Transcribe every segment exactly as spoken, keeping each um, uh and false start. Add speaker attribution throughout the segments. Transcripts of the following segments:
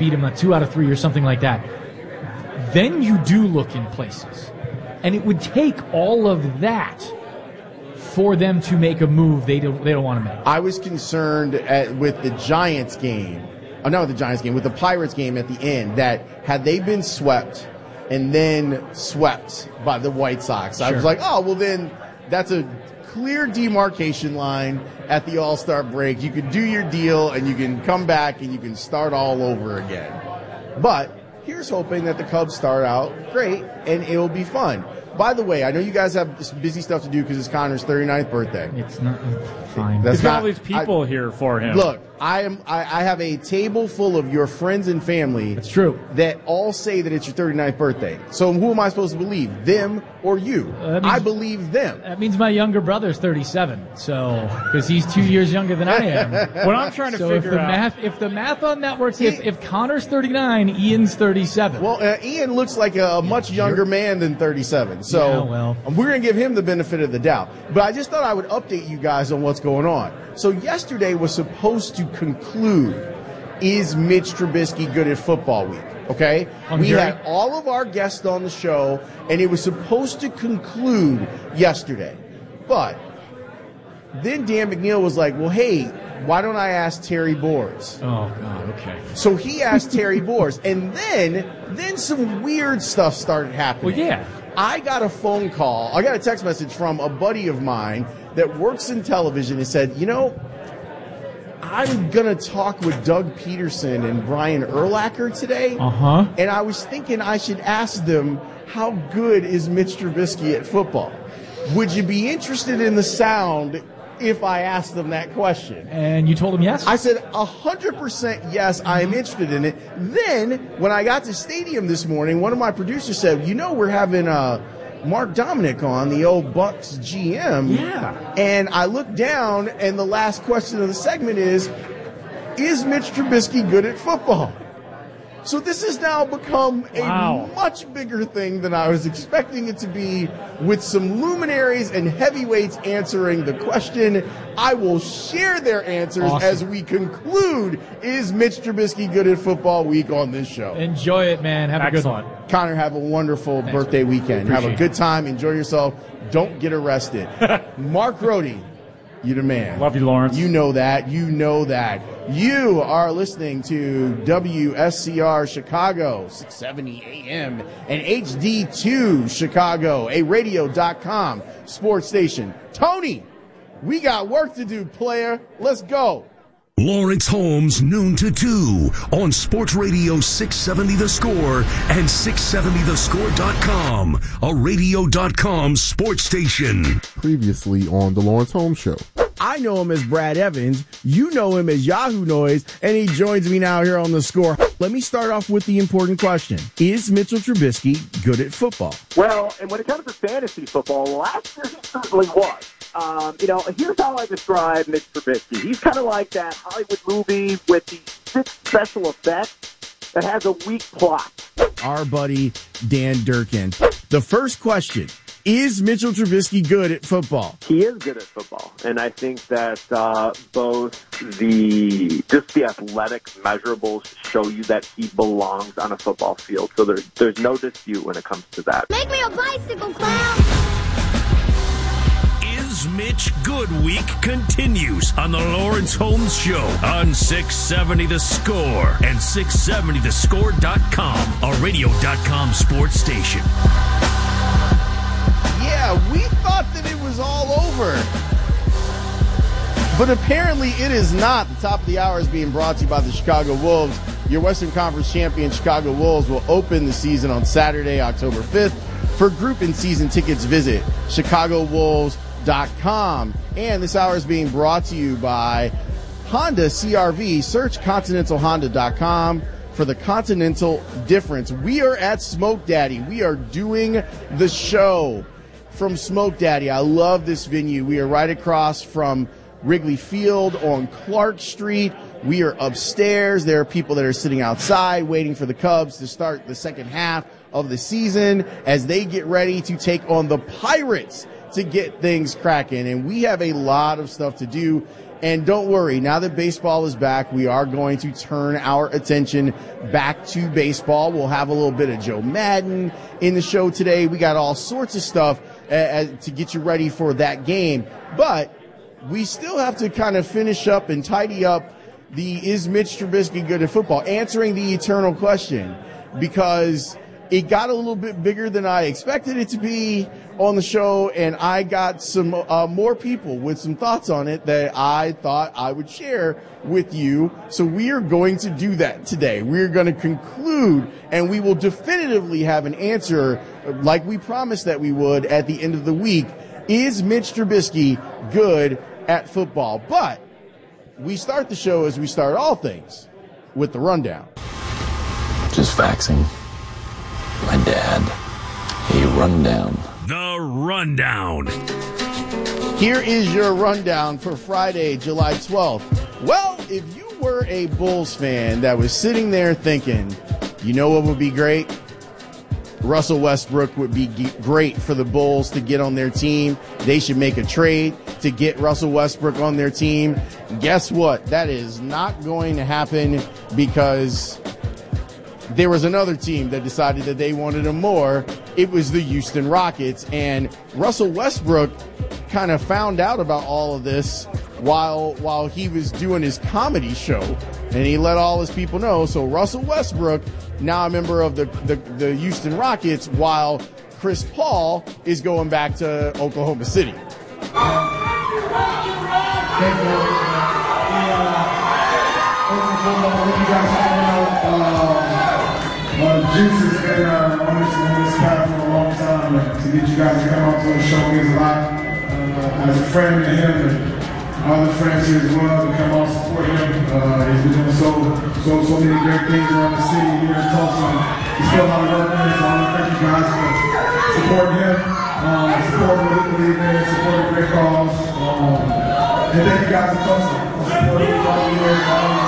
Speaker 1: beat them a two out of three or something like that. Then you do look in places. And it would take all of that for them to make a move they don't, they don't want to make.
Speaker 2: I was concerned at, with the Giants game, oh, not with the Giants game, with the Pirates game at the end, that had they been swept and then swept by the White Sox, sure. I was like, oh, well then that's a clear demarcation line at the All-Star break. You can do your deal and you can come back and you can start all over again. But here's hoping that the Cubs start out great and it'll be fun. By the way, I know you guys have busy stuff to do because it's Connor's thirty-ninth birthday.
Speaker 1: It's not fine.
Speaker 3: There's
Speaker 2: That's not
Speaker 3: all these people
Speaker 2: I,
Speaker 3: here for him.
Speaker 2: Look, I am. I, I have a table full of your friends and family.
Speaker 1: It's true.
Speaker 2: That all say that it's your thirty-ninth birthday. So who am I supposed to believe, them or you?
Speaker 1: Uh, means,
Speaker 2: I believe them.
Speaker 1: That means my younger brother's thirty-seven. So because he's two years younger than I am.
Speaker 3: What I'm trying to
Speaker 1: so
Speaker 3: figure
Speaker 1: if the
Speaker 3: out,
Speaker 1: math, if the math on that works, if, if Connor's thirty-nine, Ian's thirty-seven.
Speaker 2: Well, uh, Ian looks like a, a much younger man than thirty-seven. So
Speaker 1: yeah, well.
Speaker 2: we're going to give him the benefit of the doubt. But I just thought I would update you guys on what's going on. So yesterday was supposed to conclude, is Mitch Trubisky good at football week? Okay?
Speaker 1: On
Speaker 2: we
Speaker 1: jury?
Speaker 2: had all of our guests on the show, and it was supposed to conclude yesterday. But then Dan McNeil was like, well, hey, why don't I ask Terry Boers?
Speaker 1: Oh, God, okay.
Speaker 2: So he asked Terry Boers, and then then some weird stuff started happening.
Speaker 1: Well, yeah.
Speaker 2: I got a phone call, I got a text message from a buddy of mine that works in television and said, you know, I'm going to talk with Doug Peterson and Brian Urlacher today.
Speaker 1: Uh-huh.
Speaker 2: And I was thinking I should ask them, how good is Mitch Trubisky at football? Would you be interested in the sound if I asked them that question?
Speaker 1: And you told him yes?
Speaker 2: I said one hundred percent yes, I am interested in it. Then, when I got to Stadium this morning, one of my producers said, you know, we're having uh, Mark Dominic on, the old Bucks G M.
Speaker 1: Yeah.
Speaker 2: And I looked down, and the last question of the segment is, is Mitch Trubisky good at football? So this has now become a
Speaker 3: wow.
Speaker 2: much bigger thing than I was expecting it to be, with some luminaries and heavyweights answering the question. I will share their answers
Speaker 1: awesome.
Speaker 2: as we conclude, is Mitch Trubisky good at football week on this show.
Speaker 1: Enjoy it, man. Have
Speaker 3: Excellent.
Speaker 1: a good one.
Speaker 2: Connor, have a wonderful
Speaker 1: Thanks,
Speaker 2: birthday
Speaker 1: man.
Speaker 2: weekend.
Speaker 1: Appreciate
Speaker 2: have a good time. Enjoy yourself. Don't get arrested. Mark Rohde, you the man.
Speaker 3: Love you, Lawrence.
Speaker 2: You know that. You know that. You are listening to W S C R Chicago, six seventy A M, and H D two Chicago, a radio dot com sports station. Tony, we got work to do, player. Let's go.
Speaker 4: Lawrence Holmes, noon to two on Sports Radio six seventy The Score and six seventy the score dot com, a radio dot com sports station.
Speaker 5: Previously on The Lawrence Holmes Show.
Speaker 2: I know him as Brad Evans. You know him as Yahoo Noise, and he joins me now here on The Score. Let me start off with the important question. Is Mitchell Trubisky good at football?
Speaker 6: Well, and when it comes to fantasy football, last year he certainly was. Um, you know, here's how I describe Mitch Trubisky. He's kind of like that Hollywood movie with the six special effects that has a weak plot.
Speaker 2: Our buddy Dan Durkin. The first question, is Mitchell Trubisky good at football?
Speaker 6: He is good at football, and I think that uh, both the just the athletic measurables show you that he belongs on a football field. So there's there's no dispute when it comes to that.
Speaker 7: Make me a bicycle clown.
Speaker 4: Is Mitch Good Week continues on the Lawrence Holmes Show on six seventy The Score and six seventy the score dot com, a radio dot com sports station.
Speaker 2: Yeah, we thought that it was all over. But apparently it is not. The top of the hour is being brought to you by the Chicago Wolves. Your Western Conference champion Chicago Wolves will open the season on Saturday, October fifth. For group and season tickets, visit chicago wolves dot com. And this hour is being brought to you by Honda C R V. Search continental honda dot com for the Continental difference. We are at Smoke Daddy. We are doing the show from Smoke Daddy. I love this venue. We are right across from Wrigley Field on Clark Street. We are upstairs. There are people that are sitting outside waiting for the Cubs to start the second half of the season as they get ready to take on the Pirates to get things cracking. And we have a lot of stuff to do And don't worry, now that baseball is back, we are going to turn our attention back to baseball. We'll have a little bit of Joe Madden in the show today. We got all sorts of stuff uh, to get you ready for that game. But we still have to kind of finish up and tidy up the is Mitch Trubisky good at football? Answering the eternal question, because it got a little bit bigger than I expected it to be on the show, and I got some uh, more people with some thoughts on it that I thought I would share with you. So we are going to do that today. We're going to conclude, and we will definitively have an answer like we promised that we would at the end of the week. Is Mitch Trubisky good at football? But we start the show as we start all things with the rundown.
Speaker 3: Just faxing my dad a rundown.
Speaker 4: The Rundown.
Speaker 2: Here is your rundown for Friday, July twelfth. Well, if you were a Bulls fan that was sitting there thinking, you know what would be great? Russell Westbrook would be g- great for the Bulls to get on their team. They should make a trade to get Russell Westbrook on their team. Guess what? That is not going to happen, because there was another team that decided that they wanted him more. It was the Houston Rockets, and Russell Westbrook kind of found out about all of this while while he was doing his comedy show, and he let all his people know. So Russell Westbrook, now a member of the, the, the Houston Rockets, while Chris Paul is going back to Oklahoma City.
Speaker 8: Uh, Juice has been uh, on, this, on this path for a long time. And to get you guys to come out to the show means a lot. Uh, as a friend to him and other friends here as well, to come out and support him. Uh, he's been doing so, so, so many great things around the city here in Tulsa. He's still a lot of work in it, so I want to thank you guys for supporting him, um, supporting what he believes in, supporting great cause. Um, and thank you guys in Tulsa for supporting me all the years.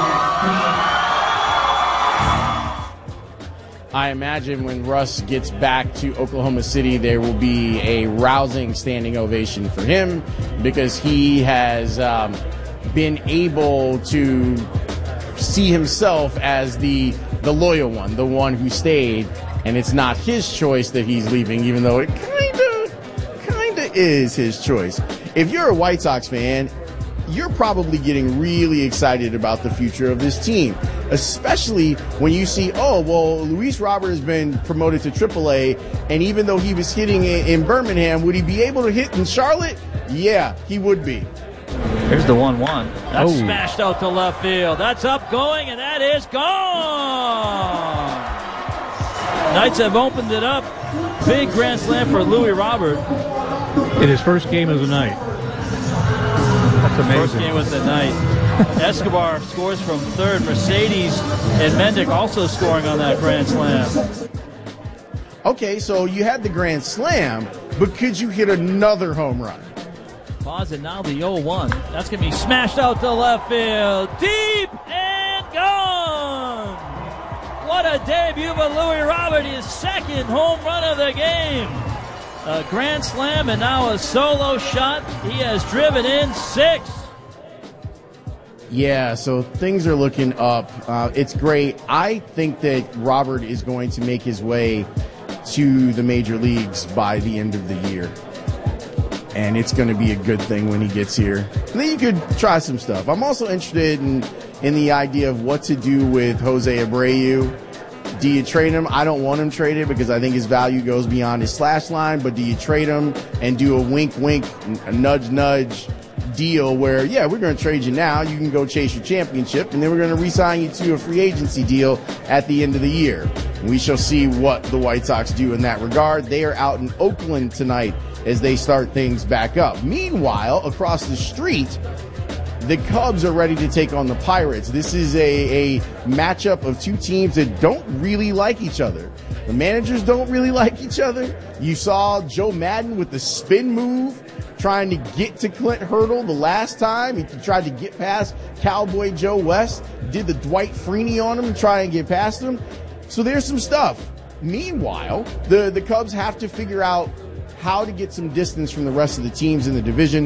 Speaker 2: I imagine when Russ gets back to Oklahoma City, there will be a rousing standing ovation for him, because he has um, been able to see himself as the the loyal one, the one who stayed, and it's not his choice that he's leaving, even though it kind of kind of is his choice. If you're a White Sox fan, you're probably getting really excited about the future of this team, especially when you see, oh, well, Luis Robert has been promoted to triple A, and even though he was hitting in Birmingham, would he be able to hit in Charlotte? Yeah, he would be.
Speaker 9: Here's the one one. That's
Speaker 1: Oh.
Speaker 9: smashed out to left field. That's up going, and that is gone. Knights have opened it up. Big grand slam for Louis Robert.
Speaker 1: In his first game of the night. That's amazing.
Speaker 9: First game of the night. Escobar scores from third. Mercedes and Mendick also scoring on that grand slam.
Speaker 2: Okay, so you had the grand slam, but could you hit another home run?
Speaker 9: Pause, and now the oh one. That's going to be smashed out to left field. Deep and gone. What a debut for Louis Robert. His second home run of the game. A grand slam and now a solo shot. He has driven in six.
Speaker 2: Yeah, so things are looking up. Uh, it's great. I think that Robert is going to make his way to the major leagues by the end of the year. And it's going to be a good thing when he gets here. And then you could try some stuff. I'm also interested in, in the idea of what to do with Jose Abreu. Do you trade him? I don't want him traded because I think his value goes beyond his slash line, but do you trade him and do a wink, wink, a nudge, nudge deal where, yeah, we're going to trade you now. You can go chase your championship, and then we're going to re-sign you to a free agency deal at the end of the year. We shall see what the White Sox do in that regard. They are out in Oakland tonight as they start things back up. Meanwhile, across the street, the Cubs are ready to take on the Pirates. This is a, a matchup of two teams that don't really like each other. The managers don't really like each other. You saw Joe Madden with the spin move trying to get to Clint Hurdle the last time. He tried to get past Cowboy Joe West, did the Dwight Freeney on him and try and get past him. So there's some stuff. Meanwhile, the, the Cubs have to figure out how to get some distance from the rest of the teams in the division.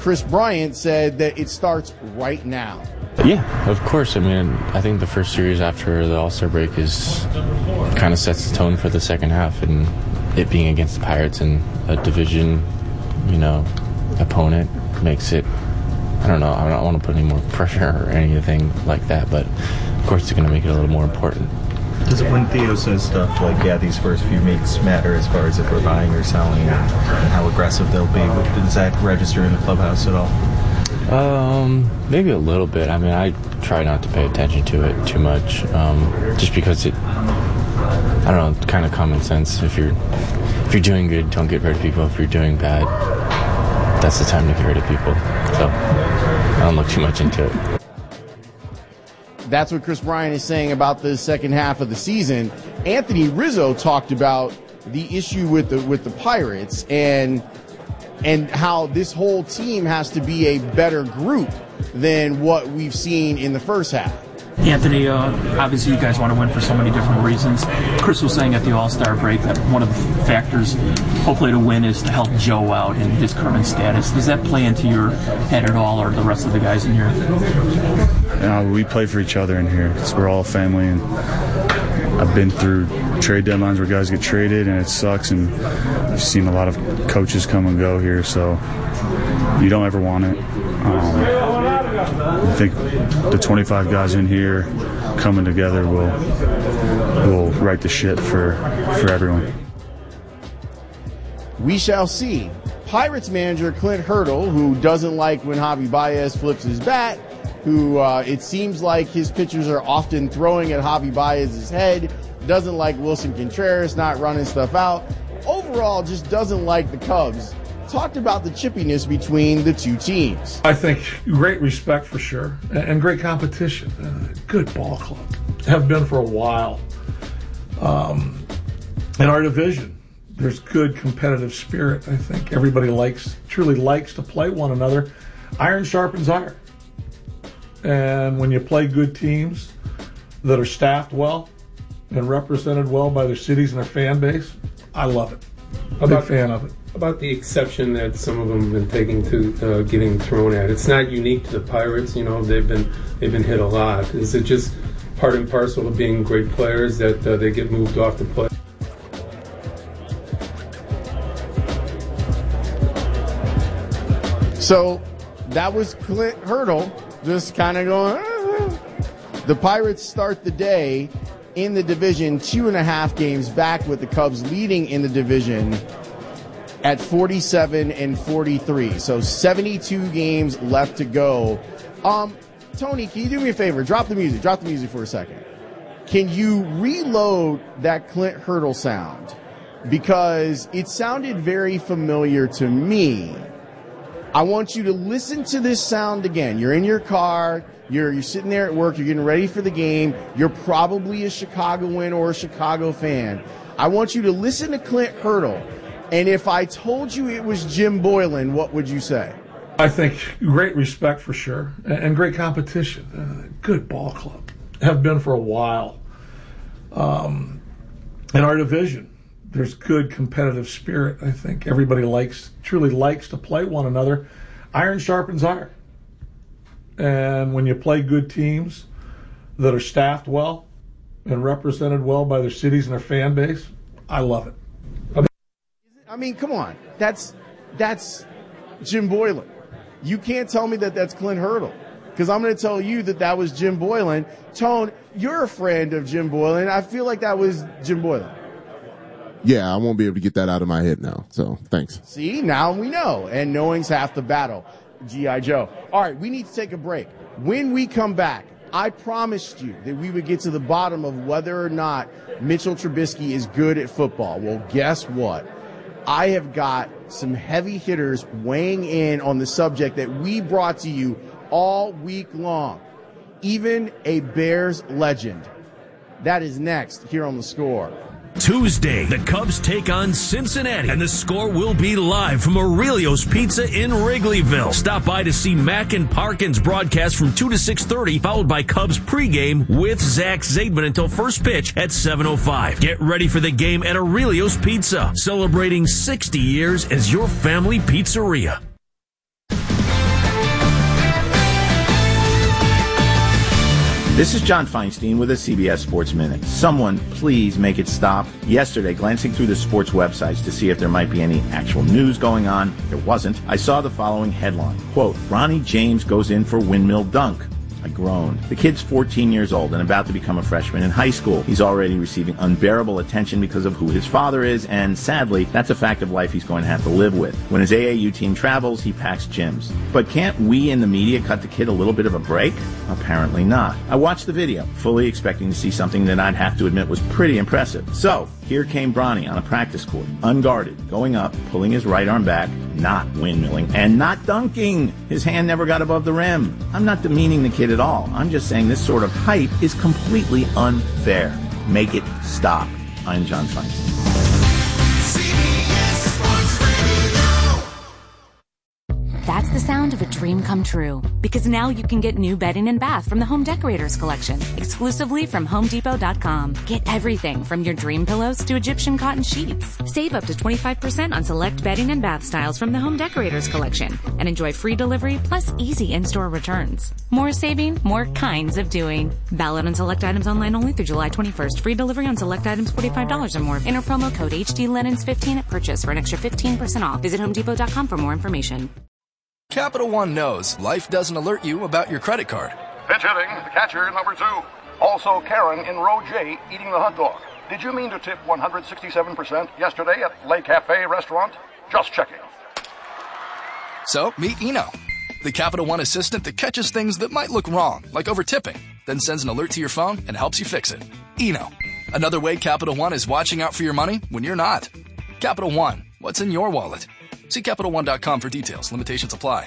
Speaker 2: Chris Bryant said that it starts right now.
Speaker 3: Yeah, of course. I mean, I think the first series after the All-Star break is kind of sets the tone for the second half, and it being against the Pirates and a division, you know, opponent makes it, I don't know, I don't want to put any more pressure or anything like that, but of course it's going to make it a little more important.
Speaker 10: Does it, when Theo says stuff like, yeah, these first few weeks matter as far as if we're buying or selling and how aggressive they'll be, does that register in the clubhouse at all?
Speaker 3: Um, maybe a little bit. I mean, I try not to pay attention to it too much, um, just because it, I don't know, kind of common sense. If you're if you're doing good, don't get rid of people. If you're doing bad, that's the time to get rid of people. So I don't look too much into it.
Speaker 2: That's what Chris Bryant is saying about the second half of the season. Anthony Rizzo talked about the issue with the with the Pirates and and how this whole team has to be a better group than what we've seen in the first half.
Speaker 11: Anthony, uh, obviously you guys want to win for so many different reasons. Chris was saying at the All-Star break that one of the factors, hopefully to win, is to help Joe out in his current status. Does that play into your head at all, or the rest of the guys in here?
Speaker 12: Uh, we play for each other in here because we're all family, and I've been through trade deadlines where guys get traded and it sucks, and I've seen a lot of coaches come and go here, so you don't ever want it. Um, I think the twenty-five guys in here coming together will will right the ship for for everyone.
Speaker 2: We shall see. Pirates manager Clint Hurdle, who doesn't like when Javi Baez flips his bat, who uh, it seems like his pitchers are often throwing at Javi Baez's head, doesn't like Wilson Contreras not running stuff out, overall just doesn't like the Cubs, talked about the chippiness between the two teams.
Speaker 13: I think great respect for sure, and great competition. Uh, good ball club. Have been for a while. Um, in our division, there's good competitive spirit. I think everybody likes, truly likes to play one another. Iron sharpens iron. And when you play good teams that are staffed well and represented well by their cities and their fan base, I love it. I'm a big fan of it.
Speaker 14: About the exception that some of them have been taking to uh, getting thrown at. It's not unique to the Pirates. You know, they've been they've been hit a lot. Is it just part and parcel of being great players that uh, they get moved off the play?
Speaker 2: So that was Clint Hurdle just kind of going, ah. The Pirates start the day in the division two and a half games back, with the Cubs leading in the division at forty-seven and forty-three. So seventy-two games left to go. Um, Tony, can you do me a favor? Drop the music. Drop the music for a second. Can you reload that Clint Hurdle sound? Because it sounded very familiar to me. I want you to listen to this sound again. You're in your car. You're, you're sitting there at work. You're getting ready for the game. You're probably a Chicagoan or a Chicago fan. I want you to listen to Clint Hurdle. And if I told you it was Jim Boylan, what would you say?
Speaker 13: I think great respect for sure, and great competition. Uh, good ball club. Have been for a while. Um, in our division, there's good competitive spirit. I think everybody likes, truly likes to play one another. Iron sharpens iron. And when you play good teams that are staffed well and represented well by their cities and their fan base, I love it.
Speaker 2: I mean, come on. That's that's Jim Boylan. You can't tell me that that's Clint Hurdle, because I'm going to tell you that that was Jim Boylan. Tone, you're a friend of Jim Boylan. I feel like that was Jim Boylan.
Speaker 5: Yeah, I won't be able to get that out of my head now, so thanks.
Speaker 2: See, now we know, and knowing's half the battle. G I. Joe. All right, we need to take a break. When we come back, I promised you that we would get to the bottom of whether or not Mitchell Trubisky is good at football. Well, guess what? I have got some heavy hitters weighing in on the subject that we brought to you all week long. Even a Bears legend. That is next here on The Score.
Speaker 4: Tuesday, the Cubs take on Cincinnati, and The Score will be live from Aurelio's Pizza in Wrigleyville. Stop by to see Mack and Parkins broadcast from two to six thirty, followed by Cubs pregame with Zach Zaidman until first pitch at seven oh five. Get ready for the game at Aurelio's Pizza, celebrating sixty years as your family pizzeria.
Speaker 15: This is John Feinstein with a C B S Sports Minute. Someone please make it stop. Yesterday, glancing through the sports websites to see if there might be any actual news going on, there wasn't. I saw the following headline, quote, Ronnie James goes in for windmill dunk. I groaned. The kid's fourteen years old and about to become a freshman in high school. He's already receiving unbearable attention because of who his father is, and sadly, that's a fact of life he's going to have to live with. When his A A U team travels, he packs gyms. But can't we in the media cut the kid a little bit of a break? Apparently not. I watched the video, fully expecting to see something that I'd have to admit was pretty impressive. So, here came Bronny on a practice court, unguarded, going up, pulling his right arm back, not windmilling, and not dunking. His hand never got above the rim. I'm not demeaning the kid at all. I'm just saying this sort of hype is completely unfair. Make it stop. I'm John Feinstein.
Speaker 16: That's the sound of a dream come true. Because now you can get new bedding and bath from the Home Decorators Collection, exclusively from Home Depot dot com. Get everything from your dream pillows to Egyptian cotton sheets. Save up to twenty-five percent on select bedding and bath styles from the Home Decorators Collection. And enjoy free delivery plus easy in-store returns. More saving, more kinds of doing. Valid on select items online only through July twenty-first. Free delivery on select items forty-five dollars or more. Enter promo code H D Lennons fifteen at purchase for an extra fifteen percent off. Visit Home Depot dot com for more information.
Speaker 17: Capital One knows life doesn't alert you about your credit card.
Speaker 18: Pitch hitting, the catcher, number two. Also Karen in row J eating the hot dog. Did you mean to tip one hundred sixty-seven percent yesterday at Le Cafe restaurant? Just checking.
Speaker 17: So, meet Eno, the Capital One assistant that catches things that might look wrong, like over tipping, then sends an alert to your phone and helps you fix it. Eno, another way Capital One is watching out for your money when you're not. Capital One, what's in your wallet? See Capital One dot com for details. Limitations apply.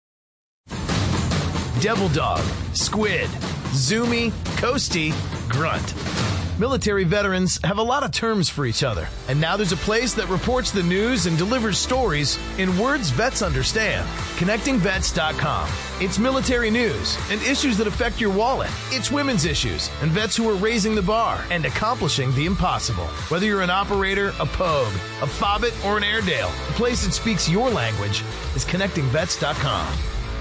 Speaker 19: Devil Dog, Squid, Zoomy, Coastie, Grunt. Military veterans have a lot of terms for each other. And now there's a place that reports the news and delivers stories in words vets understand. Connecting Vets dot com. It's military news and issues that affect your wallet. It's women's issues and vets who are raising the bar and accomplishing the impossible. Whether you're an operator, a pogue, a fobbit, or an Airedale, the place that speaks your language is Connecting Vets dot com.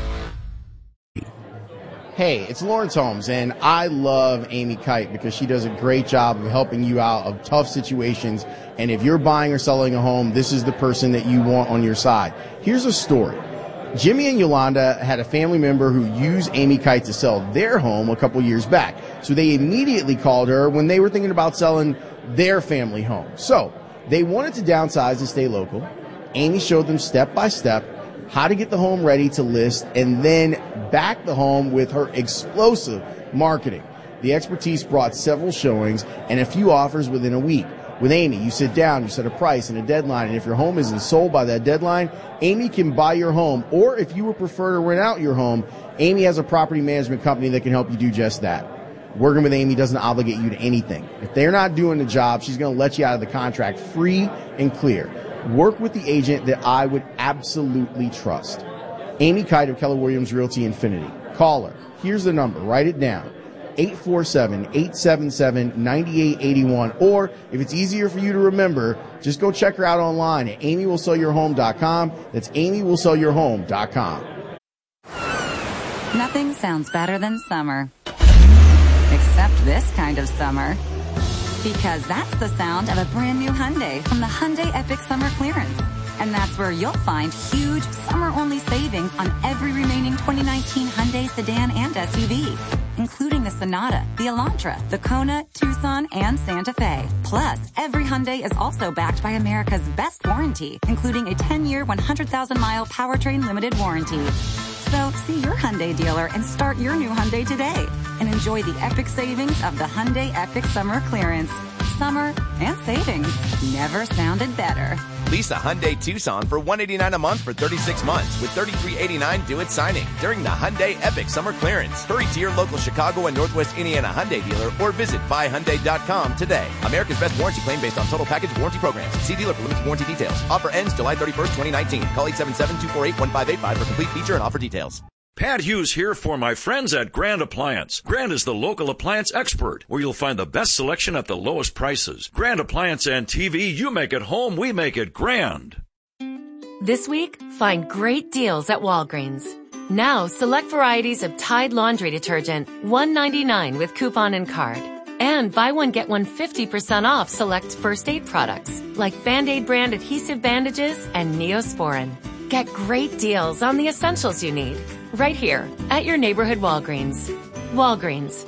Speaker 2: Hey, it's Lawrence Holmes, and I love Amy Kite because she does a great job of helping you out of tough situations. And if you're buying or selling a home, this is the person that you want on your side. Here's a story. Jimmy and Yolanda had a family member who used Amy Kite to sell their home a couple years back. So they immediately called her when they were thinking about selling their family home. So they wanted to downsize and stay local. Amy showed them step by step how to get the home ready to list and then back the home with her explosive marketing. The expertise brought several showings and a few offers within a week. With Amy, you sit down, you set a price and a deadline, and if your home isn't sold by that deadline, Amy can buy your home. Or if you would prefer to rent out your home, Amy has a property management company that can help you do just that. Working with Amy doesn't obligate you to anything. If they're not doing the job, she's going to let you out of the contract free and clear. Work with the agent that I would absolutely trust. Amy Kite of Keller Williams Realty Infinity. Call her. Here's the number. Write it down. eight four seven, eight seven seven, nine eight eight one. Or if it's easier for you to remember, just go check her out online at amy will sell your home dot com. That's amy will sell your home dot com.
Speaker 16: Nothing sounds better than summer. Except this kind of summer. Because that's the sound of a brand new Hyundai from the Hyundai Epic Summer Clearance. And that's where you'll find huge summer-only savings on every remaining twenty nineteen Hyundai sedan and S U V, including the Sonata, the Elantra, the Kona, Tucson, and Santa Fe. Plus, every Hyundai is also backed by America's best warranty, including a ten-year, one hundred thousand mile powertrain limited warranty. So, see your Hyundai dealer and start your new Hyundai today and enjoy the epic savings of the Hyundai Epic Summer Clearance. Summer and savings never sounded better.
Speaker 20: Lease a Hyundai Tucson for one hundred eighty-nine dollars a month for thirty-six months with thirty-three eighty-nine due at signing during the Hyundai Epic Summer Clearance. Hurry to your local Chicago and Northwest Indiana Hyundai dealer or visit buy hyundai dot com today. America's best warranty claim based on total package warranty programs. See dealer for limited warranty details. Offer ends July thirty-first, twenty nineteen. Call eight seven seven, two four eight, one five eight five for complete feature and offer details.
Speaker 4: Pat Hughes here for my friends at Grand Appliance. Grand is the local appliance expert, where you'll find the best selection at the lowest prices. Grand Appliance and T V, you make it home, we make it grand.
Speaker 21: This week, find great deals at Walgreens. Now, select varieties of Tide laundry detergent, one ninety-nine with coupon and card. And buy one, get one fifty percent off select first aid products, like Band-Aid brand adhesive bandages and Neosporin. Get great deals on the essentials you need, right here at your neighborhood Walgreens. Walgreens,